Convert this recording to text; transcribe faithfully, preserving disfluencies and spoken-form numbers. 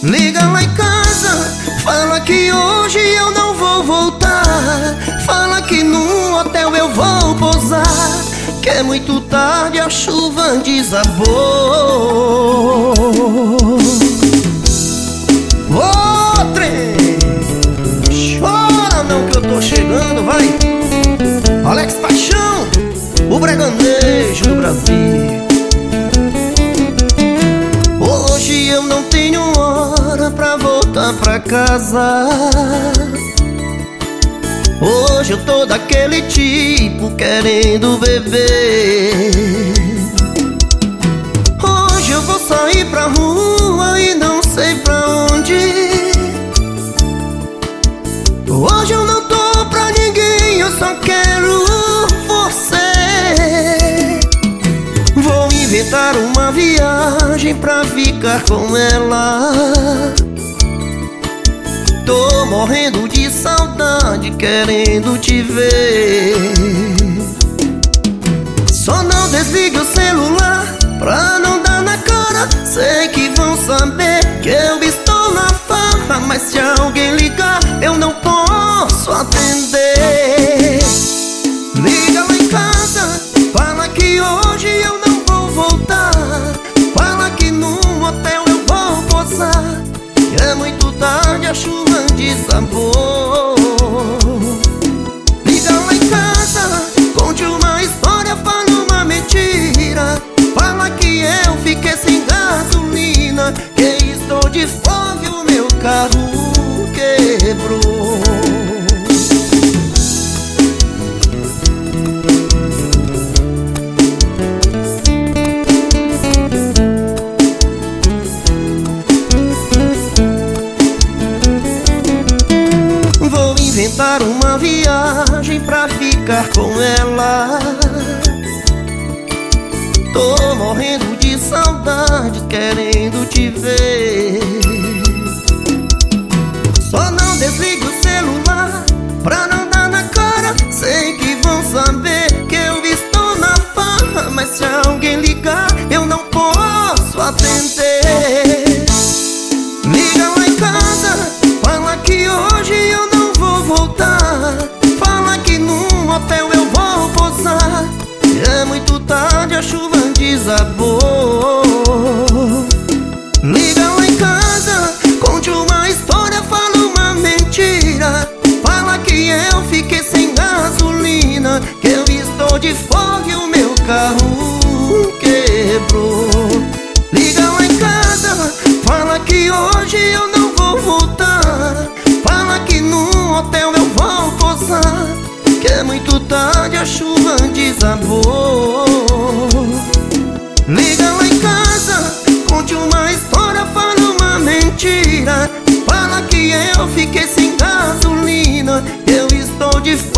Liga lá em casa, fala que hoje eu não vou voltar. Fala que no hotel eu vou pousar, que é muito tarde, a chuva desabou. Ô trem, chora não que eu tô chegando, vai. Alex Paixão, o breganejo do Brasil. Hoje eu não tenho hora pra voltar pra casa. Hoje eu tô daquele tipo querendo beber. Hoje eu vou sair pra rua e não sei pra onde. Hoje eu não tô pra ninguém, eu só quero você. Vou inventar uma viagem pra ficar com ela. Tô morrendo de saudade, querendo te ver. Só não desligue o celular pra não dar na cara. Sei que vão saber que eu estou na farra, mas se alguém ligar eu não posso atender. Liga lá em casa, fala que hoje eu não vou voltar. Fala que no hotel eu vou pousar, que é muito tarde, a chuva desabou. Liga lá em casa, conte uma história, fala uma mentira. Fala que eu fiquei sem gasolina, que estou de fome e o meu carro quebrou. Inventar uma viagem pra ficar com ela. Tô morrendo de saudade, querendo te ver. Só não desligue o celular pra não dar na cara. Sei que vão saber que eu estou na farra, mas se alguém ligar eu não posso atender. Liga lá em casa, fala que hoje eu não voltar. Fala que num hotel eu vou pousar, é muito tarde, a chuva desabou. Liga lá em casa, conte uma história, fala uma mentira. Fala que eu fiquei sem gasolina, que eu estou de folga e o meu carro quebrou. Liga lá em casa, fala que hoje eu não vou voltar. Fala que no hotel eu vou pousar, que é muito tarde, a chuva desabou. Liga lá em casa, conte uma história, fala uma mentira. Fala que eu fiquei sem gasolina, eu estou de